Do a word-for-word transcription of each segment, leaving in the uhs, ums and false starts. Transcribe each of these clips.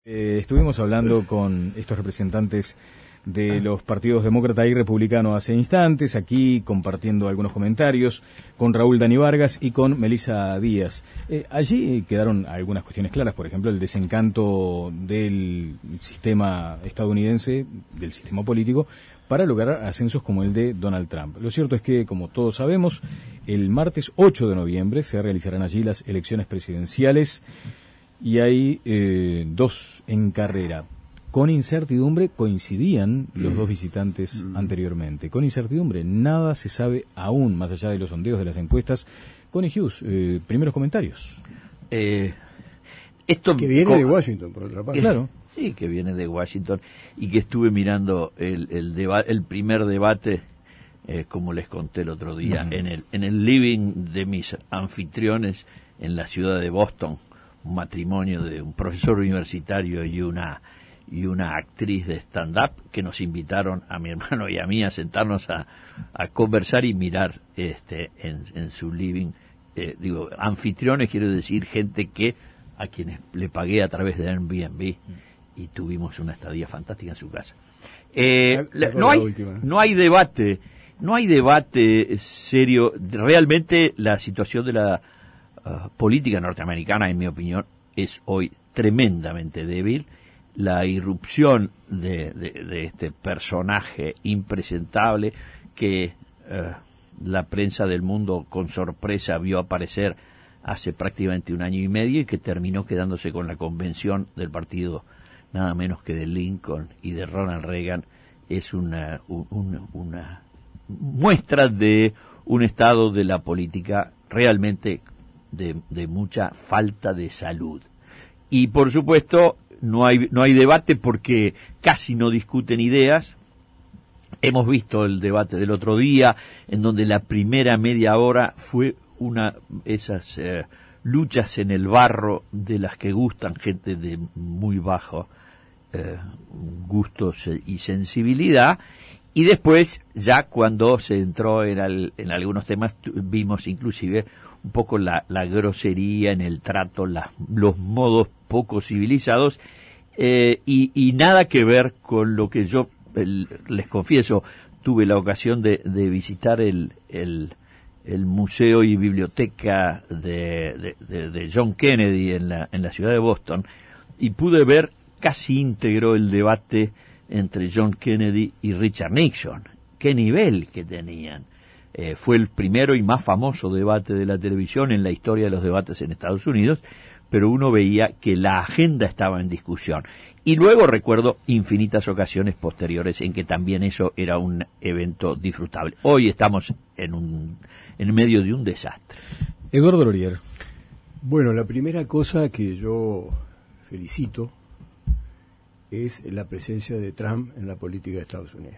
Eh, estuvimos hablando con estos representantes de los partidos demócrata y republicano hace instantes, aquí compartiendo algunos comentarios con Raúl Dani Vargas y con Melissa Díaz. Eh, allí quedaron algunas cuestiones claras, por ejemplo, el desencanto del sistema estadounidense, del sistema político, para lograr ascensos como el de Donald Trump. Lo cierto es que, como todos sabemos, el martes ocho de noviembre se realizarán allí las elecciones presidenciales y hay eh, dos en carrera. Con incertidumbre coincidían los dos visitantes mm. anteriormente. Con incertidumbre, nada se sabe aún, más allá de los sondeos de las encuestas. Connie Hughes, eh, primeros comentarios. Eh, esto que viene de Washington, por otra parte. Eh, claro. Sí, que viene de Washington y que estuve mirando el el, deba el primer debate, eh, como les conté el otro día, mm. en el en el living de mis anfitriones en la ciudad de Boston, un matrimonio de un profesor universitario y una y una actriz de stand-up que nos invitaron a mi hermano y a mí a sentarnos a, a conversar y mirar este en, en su living. Eh, digo, anfitriones quiero decir gente que a quienes le pagué a través de Airbnb y tuvimos una estadía fantástica en su casa. Eh, la, la, no hay no hay debate, no hay debate serio. Realmente la situación de la uh, política norteamericana, en mi opinión, es hoy tremendamente débil. La irrupción de, de, de este personaje impresentable que uh, la prensa del mundo con sorpresa vio aparecer hace prácticamente un año y medio y que terminó quedándose con la convención del partido nada menos que de Lincoln y de Ronald Reagan, es una, una, una muestra de un estado de la política realmente de, de mucha falta de salud. Y por supuesto no hay no hay debate porque casi no discuten ideas. Hemos visto el debate del otro día en donde la primera media hora fue una esas eh, luchas en el barro de las que gustan gente de muy bajo eh, gustos y sensibilidad, y después ya cuando se entró en, al, en algunos temas vimos inclusive un poco la, la grosería en el trato, la, los modos poco civilizados, eh, y, y nada que ver con lo que yo el, les confieso, tuve la ocasión de, de visitar el, el el museo y biblioteca de, de, de, de John Kennedy en la, en la ciudad de Boston, y pude ver casi íntegro el debate entre John Kennedy y Richard Nixon. Qué nivel que tenían. Eh, fue el primero y más famoso debate de la televisión en la historia de los debates en Estados Unidos, pero uno veía que la agenda estaba en discusión. Y luego recuerdo infinitas ocasiones posteriores en que también eso era un evento disfrutable. Hoy estamos en un en medio de un desastre. Eduardo Lorier. Bueno, la primera cosa que yo felicito es la presencia de Trump en la política de Estados Unidos.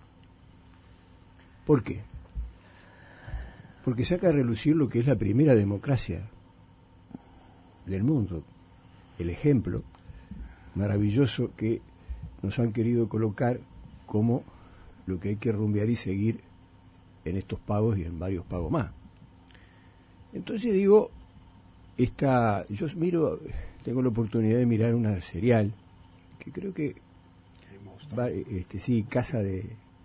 ¿Por qué? Porque saca a relucir lo que es la primera democracia del mundo, el ejemplo maravilloso que nos han querido colocar como lo que hay que rumbear y seguir en estos pagos y en varios pagos más. Entonces digo, esta, yo miro, tengo la oportunidad de mirar una serial que creo que va, este sí, Casa de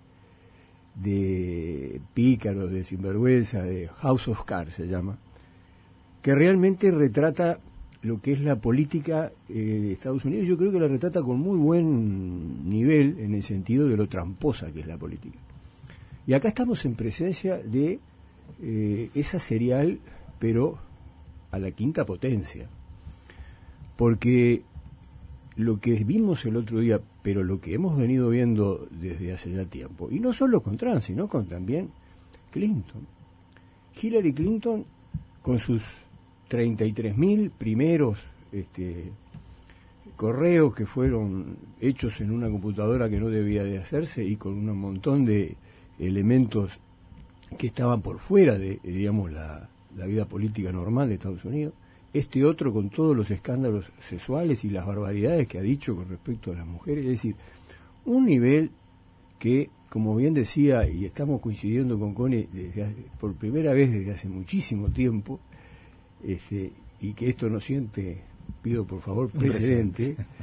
de pícaros, de sinvergüenza, de House of Cards se llama, que realmente retrata lo que es la política eh, de Estados Unidos. Yo creo que la retrata con muy buen nivel en el sentido de lo tramposa que es la política. Y acá estamos en presencia de eh, esa serial, pero a la quinta potencia. Porque lo que vimos el otro día, pero lo que hemos venido viendo desde hace ya tiempo, y no solo con Trump, sino con también Clinton. Hillary Clinton, con sus treinta y tres mil primeros este, correos que fueron hechos en una computadora que no debía de hacerse y con un montón de elementos que estaban por fuera de, digamos, la, la vida política normal de Estados Unidos. Este otro con todos los escándalos sexuales y las barbaridades que ha dicho con respecto a las mujeres. Es decir, un nivel que, como bien decía, y estamos coincidiendo con Connie desde hace, por primera vez desde hace muchísimo tiempo, Este, y que esto no siente, pido por favor precedente,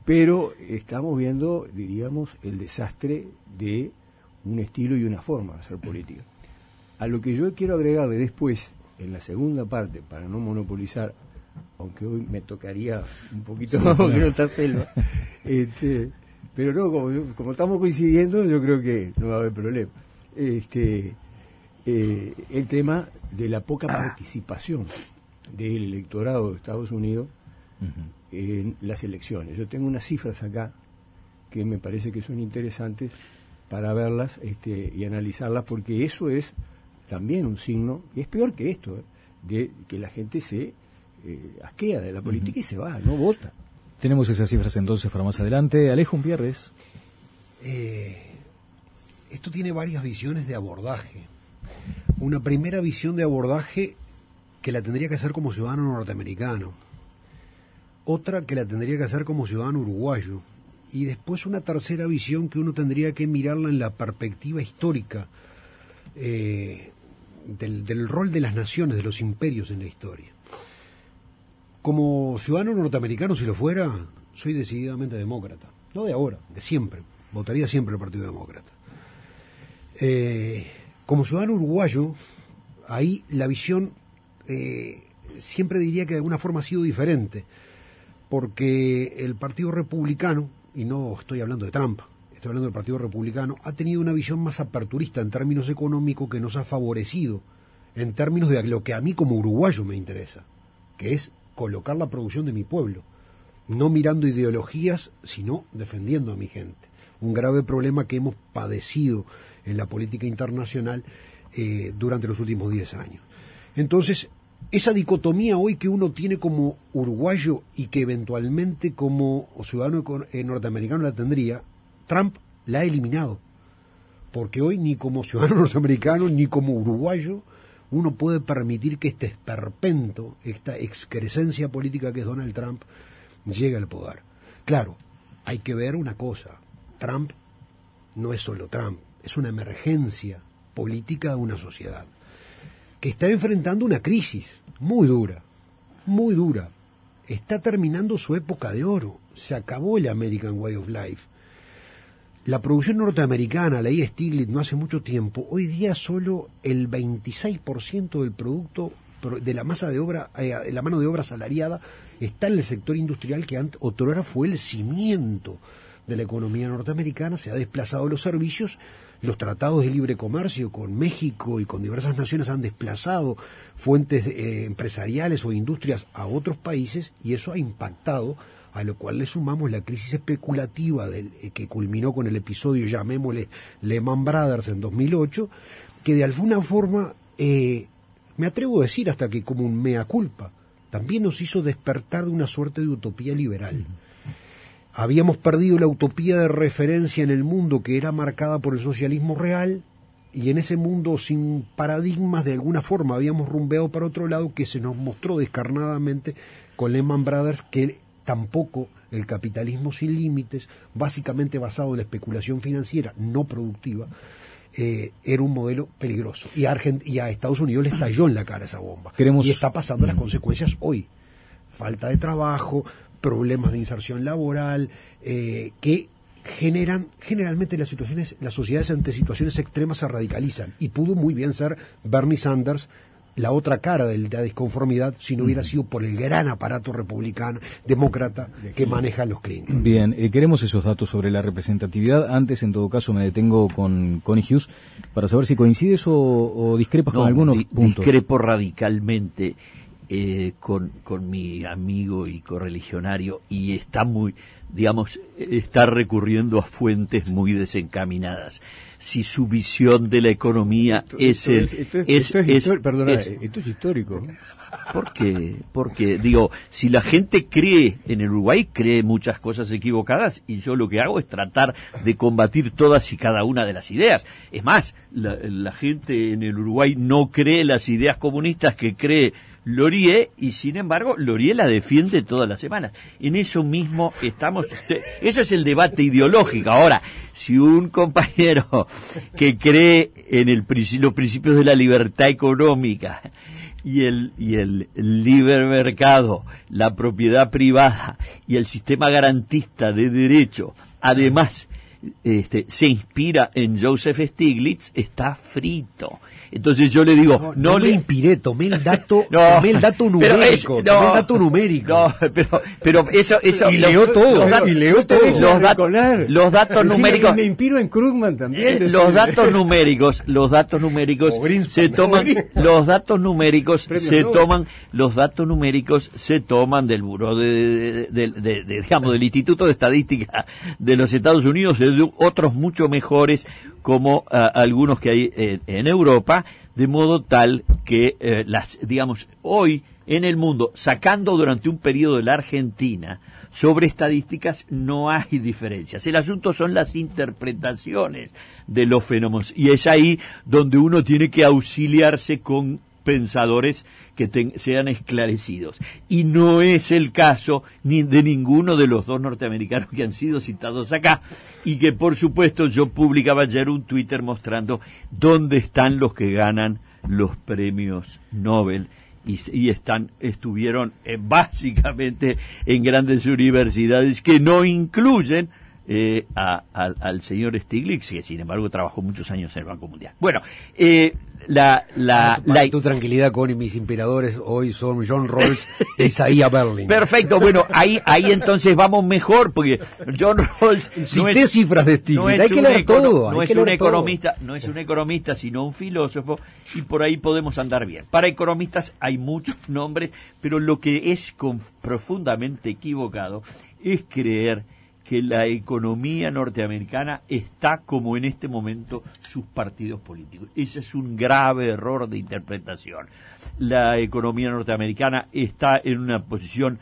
pero estamos viendo, diríamos, el desastre de un estilo y una forma de hacer política. A lo que yo quiero agregarle después, en la segunda parte, para no monopolizar, aunque hoy me tocaría un poquito sí, más porque no está Selva, este, pero no, como, como estamos coincidiendo, yo creo que no va a haber problema. Este, eh, el tema de la poca participación del electorado de Estados Unidos uh-huh. en las elecciones. Yo tengo unas cifras acá que me parece que son interesantes para verlas este, y analizarlas, porque eso es también un signo, y es peor que esto, ¿eh? de que la gente se eh, asquea de la política uh-huh. y se va, no vota. Tenemos esas cifras entonces para más adelante. Alejo Umpierres. Eh, esto tiene varias visiones de abordaje. Una primera visión de abordaje que la tendría que hacer como ciudadano norteamericano, otra que la tendría que hacer como ciudadano uruguayo, y después una tercera visión que uno tendría que mirarla en la perspectiva histórica eh, del, del rol de las naciones, de los imperios en la historia. Como ciudadano norteamericano, si lo fuera, soy decididamente demócrata, no de ahora, de siempre, votaría siempre al Partido Demócrata. Eh, como ciudadano uruguayo, ahí la visión eh, siempre diría que de alguna forma ha sido diferente, porque el Partido Republicano, y no estoy hablando de Trump, estoy hablando del Partido Republicano, ha tenido una visión más aperturista en términos económicos que nos ha favorecido en términos de lo que a mí como uruguayo me interesa, que es colocar la producción de mi pueblo, no mirando ideologías, sino defendiendo a mi gente. Un grave problema que hemos padecido en la política internacional eh, durante los últimos diez años. Entonces, esa dicotomía hoy que uno tiene como uruguayo y que eventualmente como ciudadano norteamericano la tendría, Trump la ha eliminado. Porque hoy ni como ciudadano norteamericano ni como uruguayo uno puede permitir que este esperpento, esta excrescencia política que es Donald Trump, llegue al poder. Claro, hay que ver una cosa. Trump no es solo Trump, es una emergencia política de una sociedad que está enfrentando una crisis muy dura, muy dura. Está terminando su época de oro. Se acabó el American Way of Life. La producción norteamericana, leí Stiglitz no hace mucho tiempo, hoy día solo el veintiséis por ciento del producto de la masa de obra, eh, de la mano de obra asalariada está en el sector industrial que antes, otrora fue el cimiento de la economía norteamericana. Se ha desplazado los servicios. Los tratados de libre comercio con México y con diversas naciones han desplazado fuentes eh, empresariales o industrias a otros países, y eso ha impactado, a lo cual le sumamos la crisis especulativa del, eh, que culminó con el episodio, llamémosle Lehman Brothers en dos mil ocho, que de alguna forma, eh, me atrevo a decir hasta que como un mea culpa, también nos hizo despertar de una suerte de utopía liberal. Habíamos perdido la utopía de referencia en el mundo que era marcada por el socialismo real, y en ese mundo sin paradigmas de alguna forma habíamos rumbeado para otro lado, que se nos mostró descarnadamente con Lehman Brothers, que tampoco el capitalismo sin límites, básicamente basado en la especulación financiera no productiva, eh, era un modelo peligroso. Y a, Argent- y a Estados Unidos le estalló en la cara esa bomba. Queremos... Y está pasando las consecuencias hoy. Falta de trabajo, problemas de inserción laboral, eh, que generan, generalmente las situaciones, las sociedades ante situaciones extremas se radicalizan, y pudo muy bien ser Bernie Sanders la otra cara de la disconformidad si no hubiera sido por el gran aparato republicano, demócrata, que maneja los Clinton. Bien, eh, queremos esos datos sobre la representatividad. Antes, en todo caso, me detengo con Connie Hughes para saber si coincides o, o discrepas no, con algunos di- puntos. Discrepo radicalmente eh, con, con mi amigo y correligionario, y está muy, digamos, está recurriendo a fuentes muy desencaminadas. Si su visión de la economía esto, es esto el... es, esto es, es, esto es, es, histori- perdona, es, esto es histórico. ¿Por qué? Porque, digo, si la gente cree en el Uruguay, cree muchas cosas equivocadas, y yo lo que hago es tratar de combatir todas y cada una de las ideas. Es más, la, la gente en el Uruguay no cree las ideas comunistas que cree Lorie, y sin embargo Lorie la defiende todas las semanas. En eso mismo estamos, eso es el debate ideológico. Ahora, si un compañero que cree en el, los principios de la libertad económica y el y el libre mercado, la propiedad privada y el sistema garantista de derecho, además este, se inspira en Joseph Stiglitz, está frito. Entonces yo le digo, no, no, no le me inspiré, tomé el dato, no, tomé el dato numérico, pero es, no, tomé el dato numérico. No, pero, pero eso, eso. Y leo todo, los datos, y leo todo. Los, datos, los datos numéricos. Me inspiro en Krugman también. Eh, los datos numéricos, los datos numéricos se toman, los datos numéricos se toman, los datos numéricos se toman del buró de, de, de, de, de digamos, del Instituto de Estadística de los Estados Unidos, de otros mucho mejores, como uh, algunos que hay en, en Europa, de modo tal que eh, las, digamos, hoy en el mundo, sacando durante un periodo de la Argentina, sobre estadísticas no hay diferencias. El asunto son las interpretaciones de los fenómenos, y es ahí donde uno tiene que auxiliarse con pensadores que ten, sean esclarecidos. Y no es el caso ni de ninguno de los dos norteamericanos que han sido citados acá, y que por supuesto yo publicaba ayer un Twitter mostrando dónde están los que ganan los premios Nobel, y, y están estuvieron eh, básicamente en grandes universidades que no incluyen eh, a, a, al señor Stiglitz, que sin embargo trabajó muchos años en el Banco Mundial. Bueno, eh, la, la, Para la... tu tranquilidad, Connie, mis inspiradores hoy son John Rawls e Isaiah Berlin. Perfecto, bueno, ahí ahí entonces vamos mejor, porque John Rawls no es, cifras de Stiglitz, no es hay que leer todo, no hay es que un leer economista, todo. no es un economista, sino un filósofo, y por ahí podemos andar bien. Para economistas hay muchos nombres, pero lo que es con, profundamente equivocado es creer que la economía norteamericana está como en este momento sus partidos políticos. Ese es un grave error de interpretación. La economía norteamericana está en una posición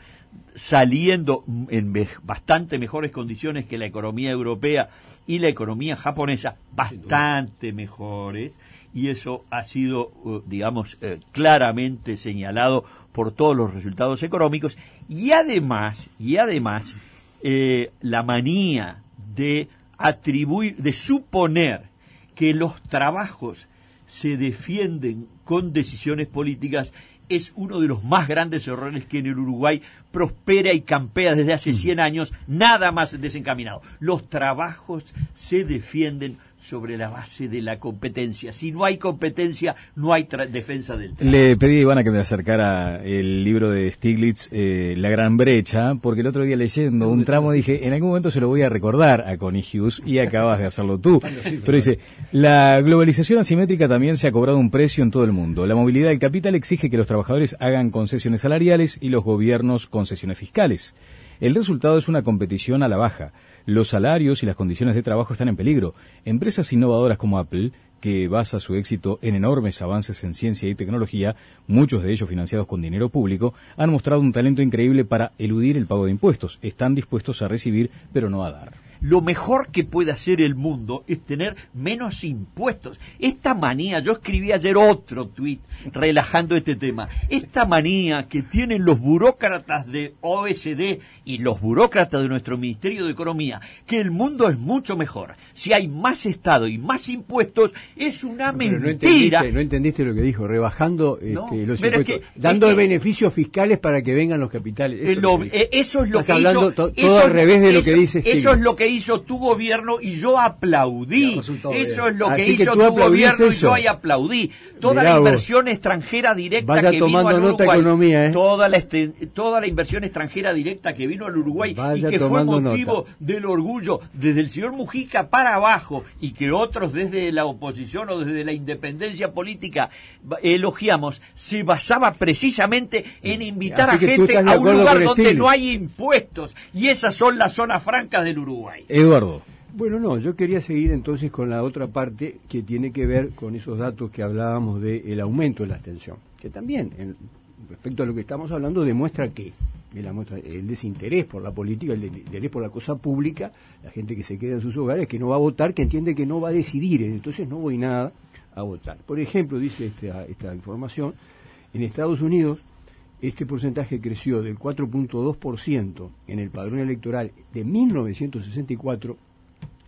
saliendo en bastante mejores condiciones que la economía europea y la economía japonesa, bastante mejores, y eso ha sido, digamos, eh, claramente señalado por todos los resultados económicos, y además, y además, Eh, la manía de atribuir, de suponer que los trabajos se defienden con decisiones políticas es uno de los más grandes errores que en el Uruguay prospera y campea desde hace cien años, nada más desencaminado. Los trabajos se defienden sobre la base de la competencia. Si no hay competencia, no hay defensa del trabajo. Le pedí a Ivana que me acercara el libro de Stiglitz, eh, La Gran Brecha, porque el otro día leyendo un tramo dije, en algún momento se lo voy a recordar a Connie Hughes, y acabas de hacerlo tú. Pero dice, la globalización asimétrica también se ha cobrado un precio en todo el mundo. La movilidad del capital exige que los trabajadores hagan concesiones salariales y los gobiernos concesiones fiscales. El resultado es una competición a la baja. Los salarios y las condiciones de trabajo están en peligro. Empresas innovadoras como Apple, que basa su éxito en enormes avances en ciencia y tecnología, muchos de ellos financiados con dinero público, han mostrado un talento increíble para eludir el pago de impuestos. Están dispuestos a recibir, pero no a dar. Lo mejor que puede hacer el mundo es tener menos impuestos. Esta manía, yo escribí ayer otro tuit relajando este tema, esta manía que tienen los burócratas de O E C D y los burócratas de nuestro Ministerio de Economía, que el mundo es mucho mejor si hay más Estado y más impuestos, es una Pero mentira. No entendiste, no entendiste lo que dijo, rebajando no, este, los impuestos, que, dando es que, beneficios fiscales para que vengan los capitales. Eso, lo, es, eso es lo Estás que hablando hizo, to, todo eso, al revés de eso, lo que dice Stiglitz. Eso es lo que hizo tu gobierno y yo aplaudí. Eso bien. es lo que Así hizo que tu eso. gobierno y yo ahí aplaudí. Toda Mirá la vos. inversión extranjera directa Vaya que vino tomando al nota Uruguay, economía, ¿eh? toda la este, toda la inversión extranjera directa que vino al Uruguay Vaya y que fue tomando motivo nota. del orgullo desde el señor Mujica para abajo, y que otros desde la oposición o desde la independencia política elogiamos, se basaba precisamente en invitar Así a que tú gente estás de a un acuerdo lugar con donde Stiglitz. no hay impuestos, y esas son las zonas francas del Uruguay. Eduardo. Bueno, no, yo quería seguir entonces con la otra parte que tiene que ver con esos datos que hablábamos del aumento de la abstención, que también, en, respecto a lo que estamos hablando, demuestra que el, muestra, el desinterés por la política, el interés por la cosa pública, la gente que se queda en sus hogares, que no va a votar, que entiende que no va a decidir, entonces no voy nada a votar. Por ejemplo, dice esta, esta información, en Estados Unidos este porcentaje creció del cuatro punto dos por ciento en el padrón electoral de mil novecientos sesenta y cuatro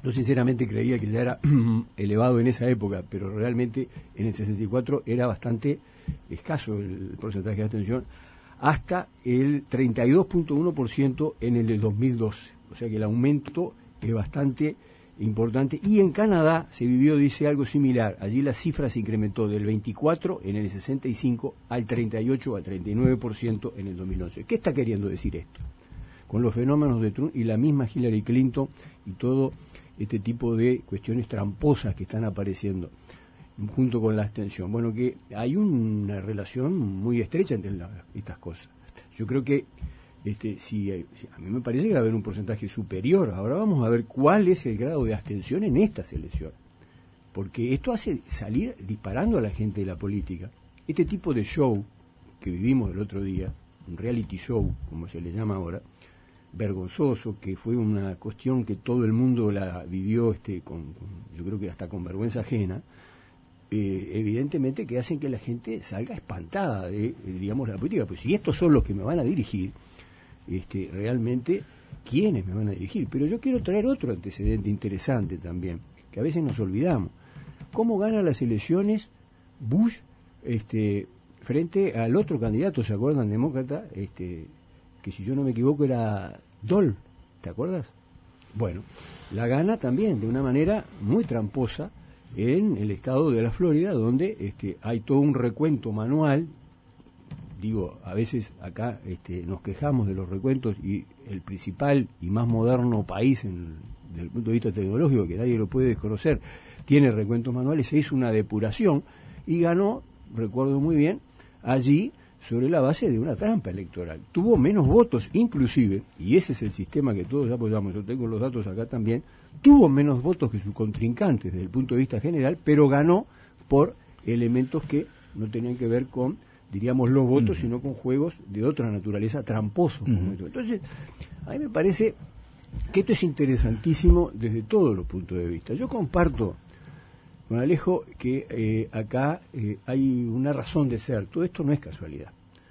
Yo sinceramente creía que ya era elevado en esa época, pero realmente en el sesenta y cuatro era bastante escaso el porcentaje de abstención, hasta el treinta y dos punto uno por ciento en el de dos mil doce. O sea que el aumento es bastante importante. Y en Canadá se vivió, dice, algo similar. Allí la cifra se incrementó del veinticuatro en el sesenta y cinco al treinta y ocho, al treinta y nueve por ciento en el dos mil once. ¿Qué está queriendo decir esto? Con los fenómenos de Trump y la misma Hillary Clinton y todo este tipo de cuestiones tramposas que están apareciendo junto con la abstención. Bueno, que hay una relación muy estrecha entre la, estas cosas. Yo creo que este, si, si a mí me parece que va a haber un porcentaje superior. Ahora vamos a ver cuál es el grado de abstención en estas elecciones, porque esto hace salir disparando a la gente de la política. Este tipo de show que vivimos el otro día, un reality show, como se le llama ahora, vergonzoso, que fue una cuestión que todo el mundo la vivió, este, con, con, yo creo que hasta con vergüenza ajena, eh, evidentemente que hacen que la gente salga espantada de, diríamos, la política. Pues si estos son los que me van a dirigir, este, realmente, ¿quiénes me van a dirigir? Pero yo quiero traer otro antecedente interesante también, que a veces nos olvidamos. ¿Cómo gana las elecciones Bush este, frente al otro candidato, ¿se acuerdan? Demócrata, este, que si yo no me equivoco era Dole, ¿te acuerdas? Bueno, la gana también de una manera muy tramposa en el estado de la Florida, donde este, hay todo un recuento manual. Digo, a veces acá este, nos quejamos de los recuentos, y el principal y más moderno país en, desde el punto de vista tecnológico, que nadie lo puede desconocer, tiene recuentos manuales. Se hizo una depuración y ganó, recuerdo muy bien, allí sobre la base de una trampa electoral. Tuvo menos votos, inclusive, y ese es el sistema que todos apoyamos, yo tengo los datos acá también, tuvo menos votos que sus contrincantes desde el punto de vista general, pero ganó por elementos que no tenían que ver con, diríamos, los votos, uh-huh. sino con juegos de otra naturaleza, tramposos. Uh-huh. Entonces, a mí me parece que esto es interesantísimo desde todos los puntos de vista. Yo comparto con Alejo que eh, acá eh, hay una razón de ser. Todo esto no es casualidad.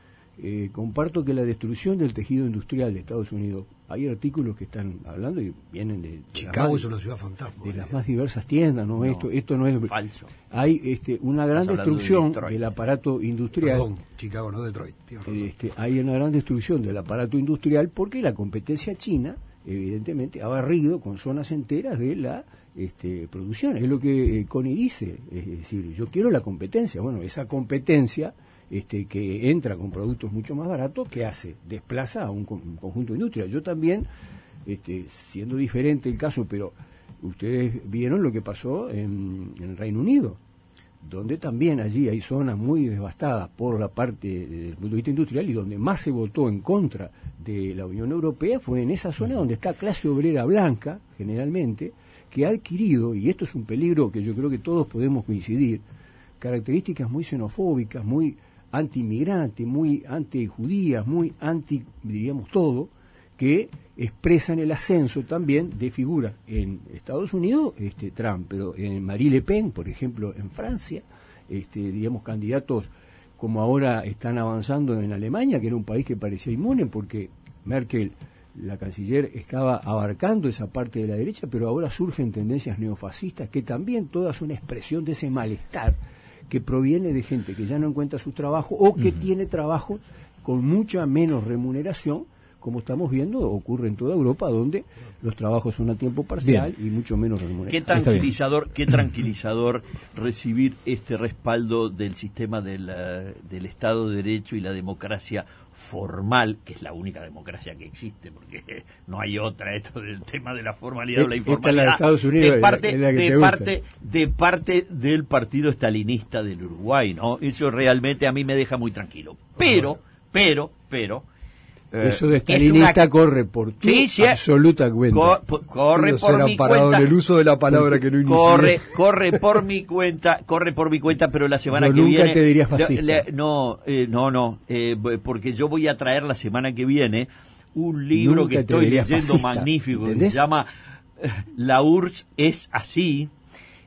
Eh, comparto que la destrucción del tejido industrial de Estados Unidos, hay artículos que están hablando y vienen de, de Chicago más, es una ciudad fantasma, de eh. las más diversas tiendas, no, no esto esto no es falso. Hay este una gran destrucción de del aparato industrial. Perdón, Chicago, no Detroit. Este, hay una gran destrucción del aparato industrial porque la competencia china evidentemente ha barrido con zonas enteras de la este, producción. Es lo que eh, Connie dice, es decir, yo quiero la competencia. Bueno, esa competencia este, que entra con productos mucho más baratos, ¿qué hace? Desplaza a un, un conjunto de industria. Yo también, este, siendo diferente el caso, pero ustedes vieron lo que pasó en, en el Reino Unido, donde también allí hay zonas muy devastadas por la parte del punto de vista industrial, y donde más se votó en contra de la Unión Europea fue en esa zona donde está clase obrera blanca, generalmente, que ha adquirido, y esto es un peligro que yo creo que todos podemos coincidir, características muy xenofóbicas, muy anti-inmigrantes, muy anti-judías, muy anti, diríamos todo, que expresan el ascenso también de figuras en Estados Unidos, este Trump, pero en Marie Le Pen, por ejemplo, en Francia, este, diríamos, candidatos como ahora están avanzando en Alemania, que era un país que parecía inmune, porque Merkel, la canciller, estaba abarcando esa parte de la derecha, pero ahora surgen tendencias neofascistas que también todas son expresión de ese malestar que proviene de gente que ya no encuentra su trabajo o que uh-huh. tiene trabajo con mucha menos remuneración, como estamos viendo, ocurre en toda Europa, donde los trabajos son a tiempo parcial bien. Y mucho menos remunerados. Qué tranquilizador, qué tranquilizador recibir este respaldo del sistema del, uh, del Estado de Derecho y la democracia formal, que es la única democracia que existe, porque no hay otra, esto del tema de la formalidad o la informalidad, la de Estados Unidos, de parte, es la que de parte, de parte del partido estalinista del Uruguay, ¿no? Eso realmente a mí me deja muy tranquilo. Pero, pero, pero, eso de estalinista una... corre por tu sí, sí, absoluta cuenta. Co corre por mi cuenta. En el uso de la palabra que no inicié. Corre, corre por mi cuenta, corre por mi cuenta, pero la semana yo que nunca viene. Te diría fascista. Le, no, eh, no, no, eh, porque yo voy a traer la semana que viene un libro nunca que estoy leyendo fascista, magnífico, ¿entendés? que se llama La U R S S es así.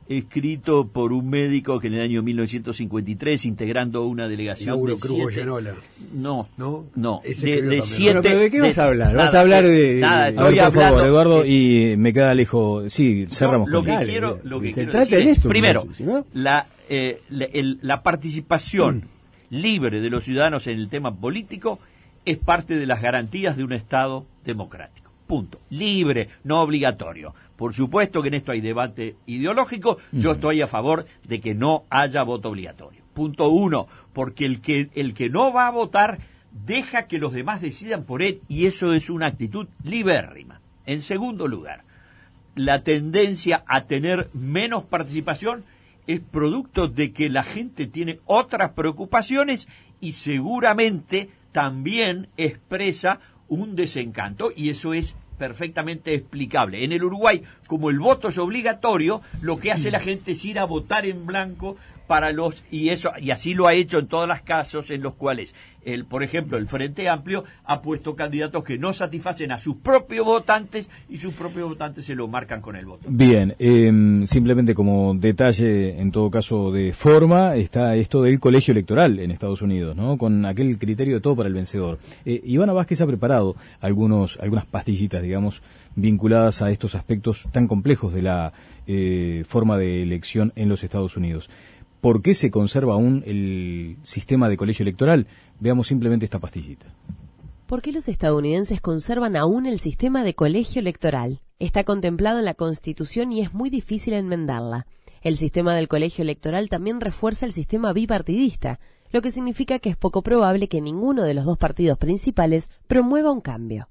escrito por un médico que en el año mil novecientos cincuenta y tres, integrando una delegación Lauro de Cruz siete... Goyenola. No, ¿No? no, Ese de, escribió de también. siete... Bueno, pero ¿de qué vas a hablar? Nada, ¿Vas a hablar de...? Nada, de- A estoy ver, por favor, hablando... Eduardo, eh, y me queda lejos. Sí, cerramos. No, lo con que él. Dale, quiero, dale. lo que Se quiero trata decir en es, esto, primero, muchachos, ¿no? la, eh, la, el- la participación libre de los ciudadanos en el tema político es parte de las garantías de un Estado democrático. Punto. Libre, no obligatorio. Por supuesto que en esto hay debate ideológico. Yo estoy a favor de que no haya voto obligatorio. Punto uno, porque el que, el que no va a votar deja que los demás decidan por él, y eso es una actitud libérrima. En segundo lugar, la tendencia a tener menos participación es producto de que la gente tiene otras preocupaciones y seguramente también expresa un desencanto, y eso es perfectamente explicable. En el Uruguay, como el voto es obligatorio, lo que hace la gente es ir a votar en blanco para los, y eso, y así lo ha hecho en todos los casos en los cuales el, por ejemplo, el Frente Amplio ha puesto candidatos que no satisfacen a sus propios votantes, y sus propios votantes se lo marcan con el voto. Bien, eh, simplemente como detalle, en todo caso de forma, está esto del colegio electoral en Estados Unidos, ¿no? Con aquel criterio de todo para el vencedor. Eh, Ivana Vázquez ha preparado algunos, algunas pastillitas, digamos, vinculadas a estos aspectos tan complejos de la eh, forma de elección en los Estados Unidos. ¿Por qué se conserva aún el sistema de colegio electoral? Veamos simplemente esta pastillita. ¿Por qué los estadounidenses conservan aún el sistema de colegio electoral? Está contemplado en la Constitución y es muy difícil enmendarla. El sistema del colegio electoral también refuerza el sistema bipartidista, lo que significa que es poco probable que ninguno de los dos partidos principales promueva un cambio.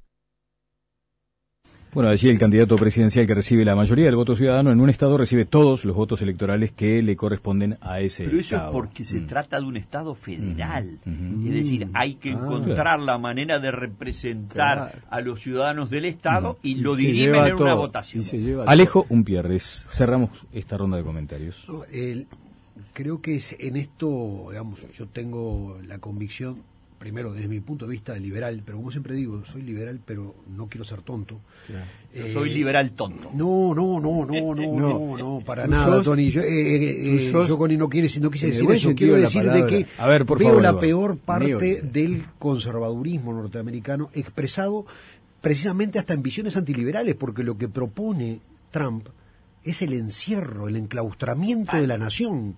Bueno, allí el candidato presidencial que recibe la mayoría del voto ciudadano en un estado recibe todos los votos electorales que le corresponden a ese Pero eso estado. es porque se Mm. trata de un Estado federal. Mm. Es decir, hay que Ah, encontrar claro. la manera de representar Claro. a los ciudadanos del Estado y Y lo se dirimen lleva en una todo, votación. y se lleva Alejo Umpierres, cerramos esta ronda de comentarios. No, el- creo que es en esto, digamos, yo tengo la convicción, primero desde mi punto de vista de liberal, pero como siempre digo, soy liberal, pero no quiero ser tonto. Claro. Yo Eh, soy liberal tonto. No, no, no, no, no, no, no, para Tú nada, sos- Tony. Yo, eh, eh, eh, tú sos- yo con no, quiere, no quise en el decir buen eso. sentido Quiero de la decir de palabra. que A ver, por veo favor, la Eduardo. peor parte Neoliberal. del conservadurismo norteamericano expresado precisamente hasta en visiones antiliberales, porque lo que propone Trump es el encierro, el enclaustramiento de la nación.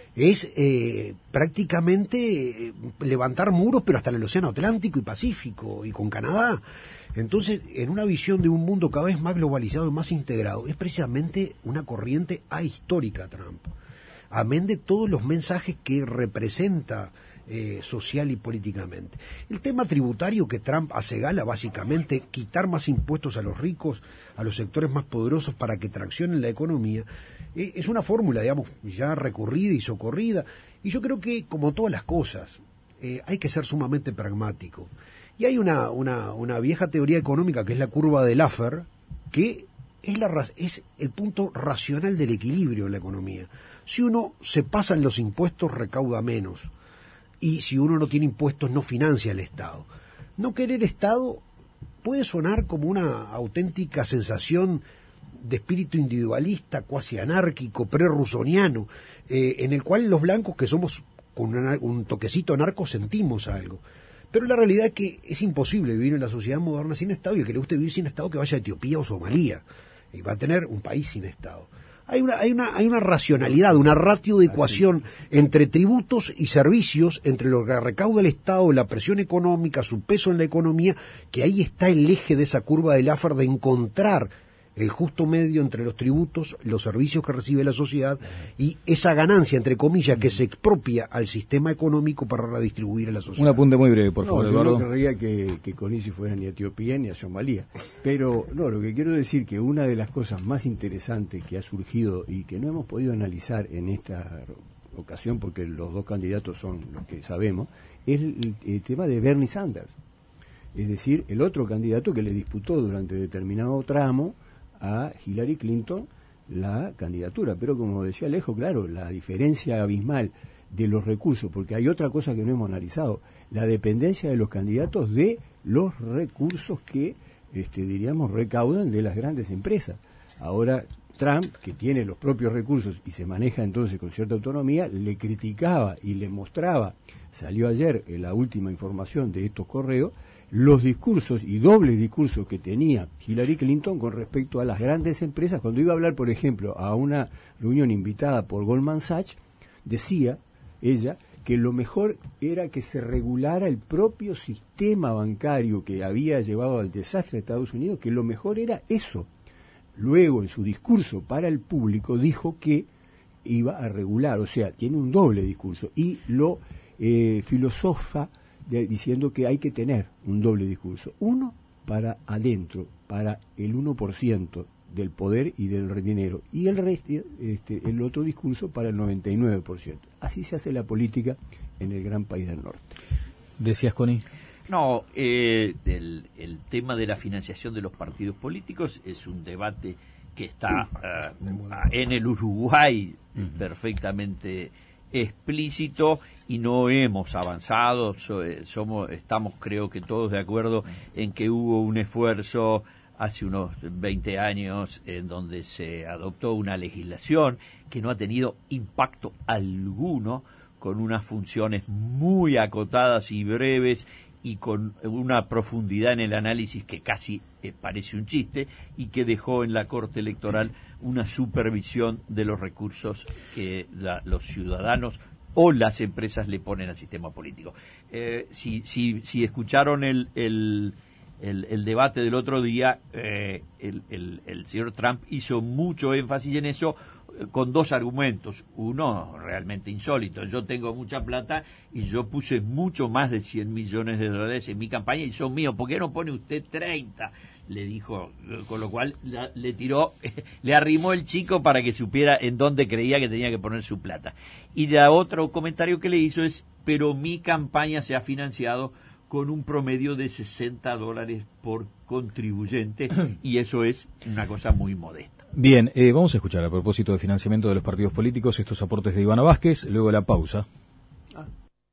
Es eh, prácticamente eh, levantar muros, pero hasta en el Océano Atlántico y Pacífico y con Canadá. Entonces, en una visión de un mundo cada vez más globalizado y más integrado, es precisamente una corriente ahistórica Trump. Amén de todos los mensajes que representa eh, social y políticamente. El tema tributario que Trump hace gala, básicamente, quitar más impuestos a los ricos, a los sectores más poderosos para que traccionen la economía, eh, es una fórmula, digamos, ya recurrida y socorrida. Y yo creo que, como todas las cosas, eh, hay que ser sumamente pragmático. Y hay una, una, una vieja teoría económica que es la curva de Laffer, que es, la, ra- es el punto racional del equilibrio en la economía. Si uno se pasa en los impuestos, recauda menos. Y si uno no tiene impuestos, no financia al Estado. No querer Estado puede sonar como una auténtica sensación de espíritu individualista, cuasi anárquico, prerusoniano, eh, en el cual los blancos, que somos con una- un toquecito narco, sentimos algo. Pero la realidad es que es imposible vivir en la sociedad moderna sin Estado, y el que le guste vivir sin Estado que vaya a Etiopía o Somalia, y va a tener un país sin Estado. Hay una, hay una, hay una racionalidad, una ratio de ecuación entre tributos y servicios, entre lo que recauda el Estado, la presión económica, su peso en la economía, que ahí está el eje de esa curva de Laffer de encontrar el justo medio entre los tributos, los servicios que recibe la sociedad y esa ganancia, entre comillas, que se expropia al sistema económico para redistribuir a la sociedad. Un apunte muy breve, por No, favor, yo Eduardo. no querría que, que con eso fuera ni a Etiopía ni a Somalia. Pero no, lo que quiero decir que una de las cosas más interesantes que ha surgido y que no hemos podido analizar en esta ocasión, porque los dos candidatos son los que sabemos, es el, el tema de Bernie Sanders. Es decir, el otro candidato que le disputó durante determinado tramo a Hillary Clinton la candidatura. Pero como decía Alejo, claro, la diferencia abismal de los recursos, porque hay otra cosa que no hemos analizado, la dependencia de los candidatos de los recursos que, este, diríamos, recaudan de las grandes empresas. Ahora Trump, que tiene los propios recursos y se maneja entonces con cierta autonomía, le criticaba y le mostraba, salió ayer en la última información de estos correos, los discursos y dobles discursos que tenía Hillary Clinton con respecto a las grandes empresas. Cuando iba a hablar, por ejemplo, a una reunión invitada por Goldman Sachs, decía ella que lo mejor era que se regulara el propio sistema bancario que había llevado al desastre de Estados Unidos, que lo mejor era eso. Luego, en su discurso para el público, dijo que iba a regular, o sea, tiene un doble discurso, y lo eh, filosofa de, diciendo que hay que tener un doble discurso. Uno para adentro, para el uno por ciento del poder y del dinero, y el resto, este, el otro discurso para el noventa y nueve por ciento. Así se hace la política en el gran país del norte. ¿Decías, Connie? No, eh, el, el tema de la financiación de los partidos políticos es un debate que está uh, en el Uruguay uh-huh. perfectamente explícito y no hemos avanzado. So, eh, somos, estamos, creo que todos de acuerdo en que hubo un esfuerzo hace unos veinte años en donde se adoptó una legislación que no ha tenido impacto alguno, con unas funciones muy acotadas y breves y con una profundidad en el análisis que casi eh, parece un chiste, y que dejó en la Corte Electoral una supervisión de los recursos que la, los ciudadanos o las empresas le ponen al sistema político. Eh, si, si, si escucharon el, el, el, el debate del otro día, eh, el, el, el señor Trump hizo mucho énfasis en eso, con dos argumentos. Uno realmente insólito: yo tengo mucha plata y yo puse mucho más de cien millones de dólares en mi campaña y son míos, ¿por qué no pone usted treinta? Le dijo, con lo cual la, le tiró, le arrimó el chico para que supiera en dónde creía que tenía que poner su plata. Y la otro comentario que le hizo es, pero mi campaña se ha financiado con un promedio de sesenta dólares por contribuyente y eso es una cosa muy modesta. Bien, eh, vamos a escuchar a propósito de financiamiento de los partidos políticos estos aportes de Ivana Vázquez, luego de la pausa. Ah.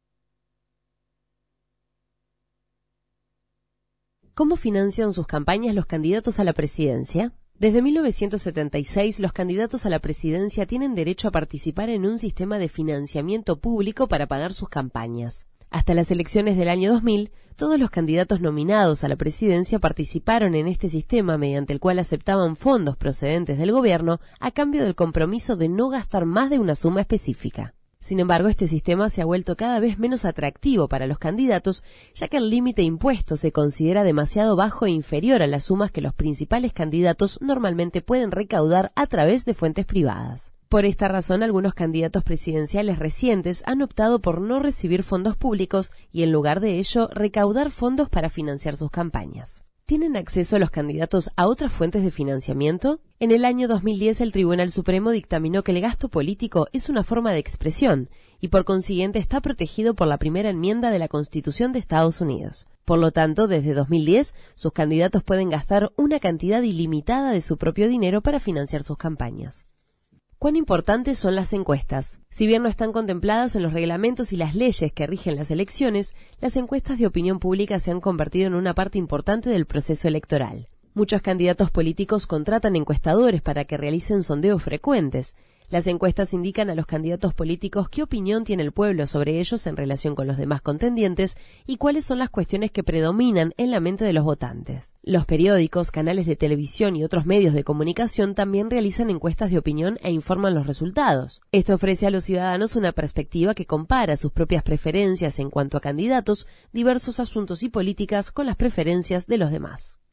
¿Cómo financian sus campañas los candidatos a la presidencia? Desde mil novecientos setenta y seis, los candidatos a la presidencia tienen derecho a participar en un sistema de financiamiento público para pagar sus campañas. Hasta las elecciones del año dos mil, todos los candidatos nominados a la presidencia participaron en este sistema, mediante el cual aceptaban fondos procedentes del gobierno a cambio del compromiso de no gastar más de una suma específica. Sin embargo, este sistema se ha vuelto cada vez menos atractivo para los candidatos, ya que el límite impuesto se considera demasiado bajo e inferior a las sumas que los principales candidatos normalmente pueden recaudar a través de fuentes privadas. Por esta razón, algunos candidatos presidenciales recientes han optado por no recibir fondos públicos y, en lugar de ello, recaudar fondos para financiar sus campañas. ¿Tienen acceso los candidatos a otras fuentes de financiamiento? En el año dos mil diez, el Tribunal Supremo dictaminó que el gasto político es una forma de expresión y, por consiguiente, está protegido por la primera enmienda de la Constitución de Estados Unidos. Por lo tanto, desde dos mil diez, sus candidatos pueden gastar una cantidad ilimitada de su propio dinero para financiar sus campañas. ¿Cuán importantes son las encuestas? Si bien no están contempladas en los reglamentos y las leyes que rigen las elecciones, las encuestas de opinión pública se han convertido en una parte importante del proceso electoral. Muchos candidatos políticos contratan encuestadores para que realicen sondeos frecuentes. Las encuestas indican a los candidatos políticos qué opinión tiene el pueblo sobre ellos en relación con los demás contendientes y cuáles son las cuestiones que predominan en la mente de los votantes. Los periódicos, canales de televisión y otros medios de comunicación también realizan encuestas de opinión e informan los resultados. Esto ofrece a los ciudadanos una perspectiva que compara sus propias preferencias en cuanto a candidatos, diversos asuntos y políticas con las preferencias de los demás.